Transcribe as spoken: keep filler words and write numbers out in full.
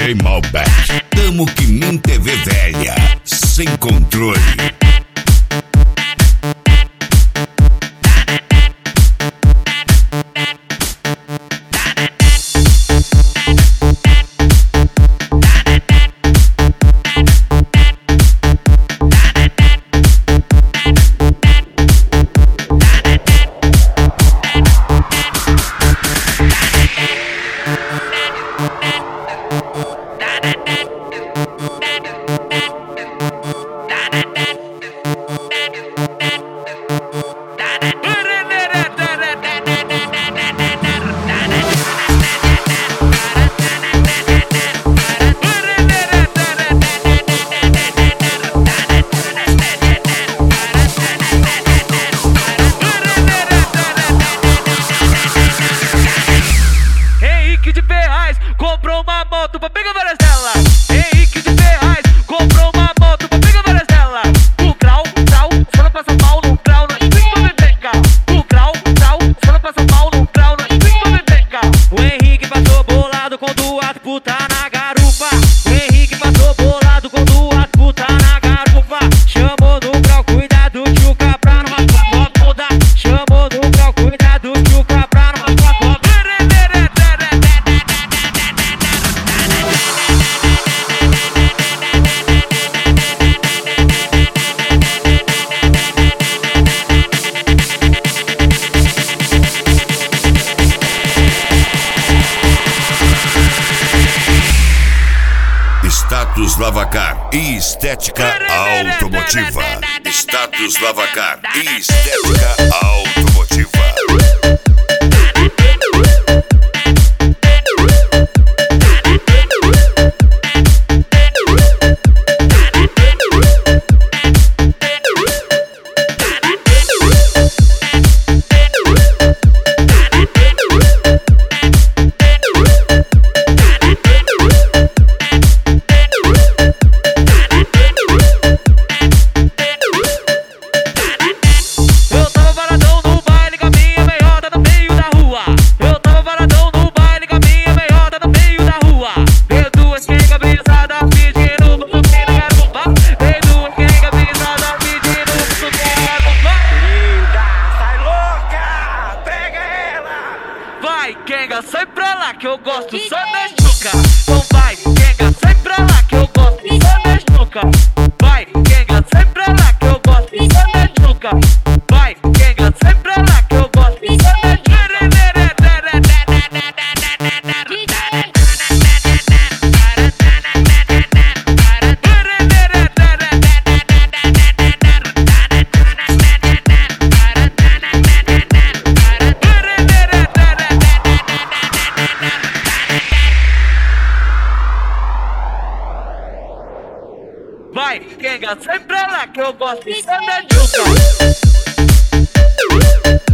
D J Malbec. Tamo que nem T V velha, sem controle. Comprou uma moto pra pegar várias delas. Henrique de Ferraz comprou uma moto pra pegar várias delas. O grau, grau, só não passa mal no grau, não explica pra bebeca. O grau, grau, só não passa mal no grau, não explica pra bebeca. O Henrique passou bolado com duas puta na garupa. O Henrique passou bolado com duas puta na garupa. Chamou no grau, cuidado, tchuca pra não raspar a toda. Chamou no grau, cuidado, tchuca pra não raspar a toda. Status Lavacar e Estética Automotiva. Status Lavacar e Estética Automotiva. Vai, Kenga, sai pra lá que eu gosto só da chuca. Então vai, Kenga, sai pra lá que eu gosto só da chuca. Vai, Kenga, sai pra lá que eu gosto só da chuca. Vai, Kenga, sai pra lá que eu gosto só da chuca. Vai, Kenga, sai pra lá que eu gosto só da chuca.